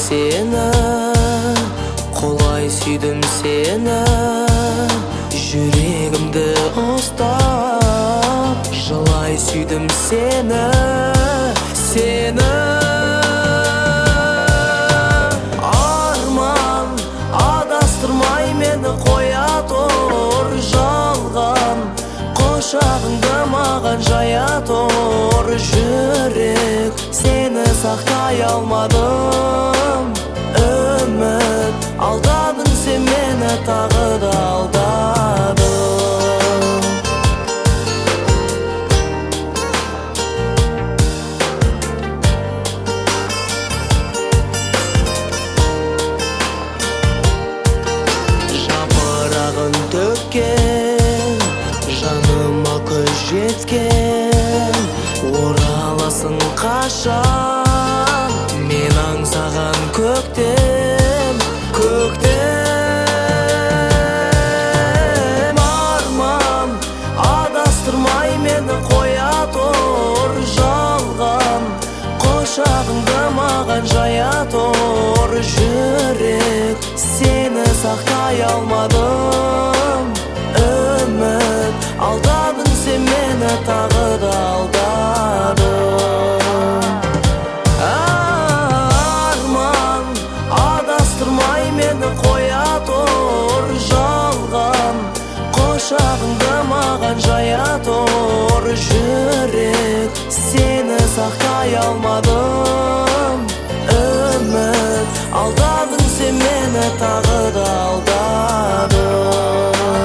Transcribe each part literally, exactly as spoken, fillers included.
сені, құлай сүйдім сені, жүрегімді ұстап жылай сүйдім сені, сені. Арман адастырмай мені қоя тұр, жалған құшағыңды маған жая тұр. Жүрек сені сақтай алмадым, үміт алдадың сен мені, тағы да алдадың. Жапырағын төккен, жаныма күз жеткен, ораласың қашан, мен аңсаған көктем, көктем. Арман адастырмай мені қоя тұр, жалған құшағыңды маған жая тұр. Жүрек сені сақтай алмадым, үміт алдадың сен мені, тағы да алдадың. Арман адастырмай мені қоя тұр, жалған құшағыңды маған жая тұр. Жүрек сені сақтай алмадым, үміт алдадың сен мені, тағы да алдадың.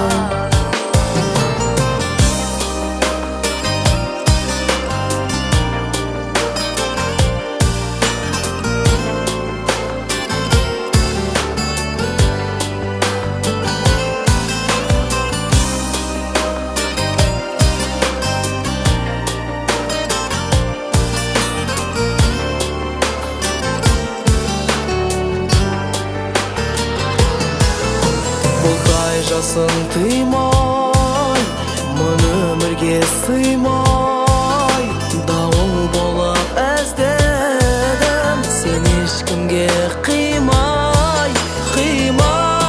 Бұлдай жасын тыймай, мың өмірге сыймай, дауыл болып әздедім, сен ешкімге қимай, қимай.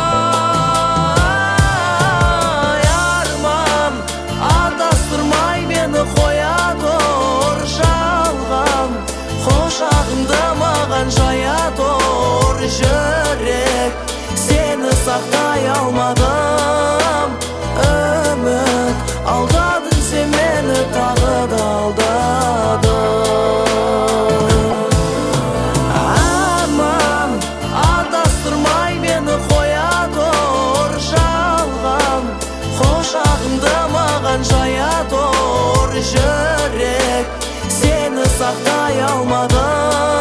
Арман адастырмай мені қоя тұр, жалған құшағыңды маған жая тұр. Жүрек сені сақтай алмадым, үміт алдадың сен мені, тағы да алдадың. Арман адастырмай мені қоя тұр, жалған құшағыңды маған жая тұр. Жүрек сені сақтай алмадым,